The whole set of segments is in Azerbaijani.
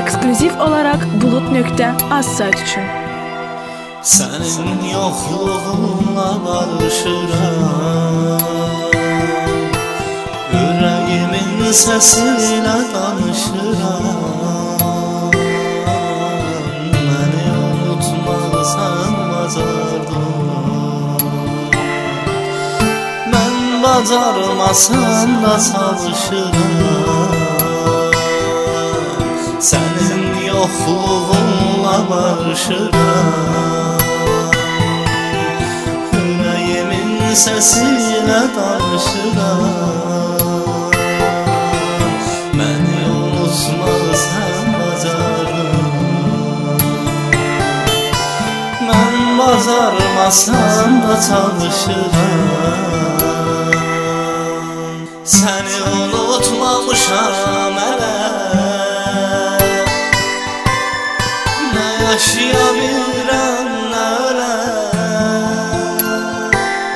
Ekskluziv olarak Bulut.az sayt üçün. Sənin yoxluğunla barışıram, ürəyimin səsilə danışıram. Məni unutmaqsan bacardın, mən bacarmasam da çalışıram. Sənin yoxluğunla barışıram, ürəyimin səsilə danışıram. Məni unutmaqsan bacardın, mən bacarmasam da çalışıram. Səni unutmamışam hələ, yaşaya bilirəm nə öləm.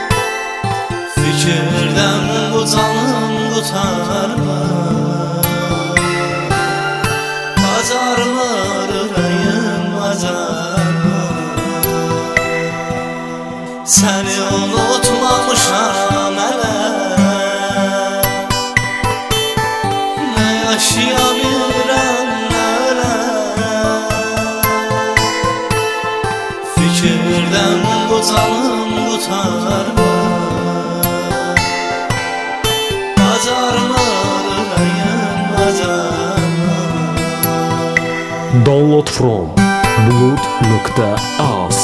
Fikirdən bu canım qurtarmır, bacarmır ürəyim, bacarmır. Səni unutmamışam hələ, nə yaşaya bilirəm nə öləm. Fikirdən bu canım qurtarmır, bacarmır ürəyim, bacarmır. Download from Bulut.az.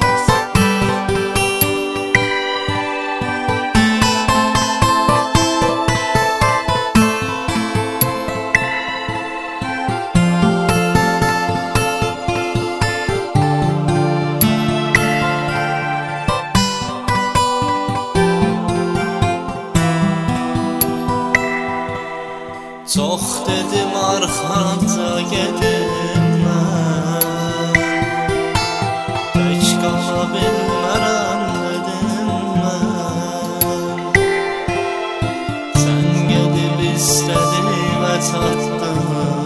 Çox dedim arxanca gedim mən, tək qala bilmərəm dedim mən. Sən gedib istədin və çatdın,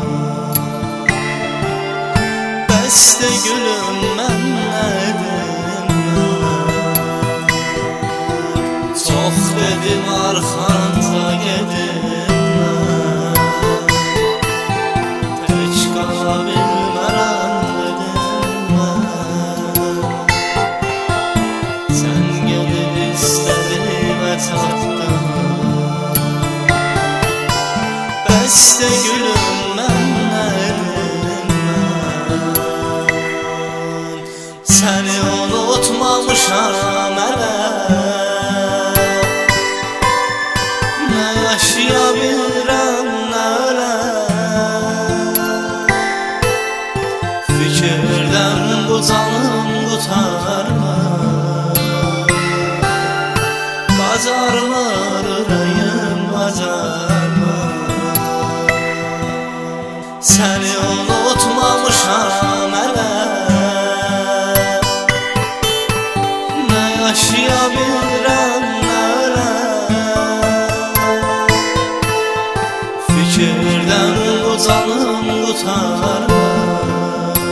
bəsdə gülüm mən nədim mən. Çox dedim arxanca gedim, bəstə gülüm mən nədim mən. Səni unutmamışam hələ, nə yaşaya bilirəm nə öləm. Fikirdən bu canım qurtarmır, bacarmır ürəyim, bacarmır. Səni unutmamışam hələ, nə yaşaya bilirəm nə öləm. Fikirdən bu canım qurtarmır,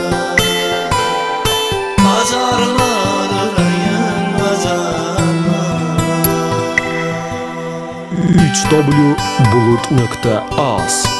bacarmır ürəyim, bacarmır. www.bulut.az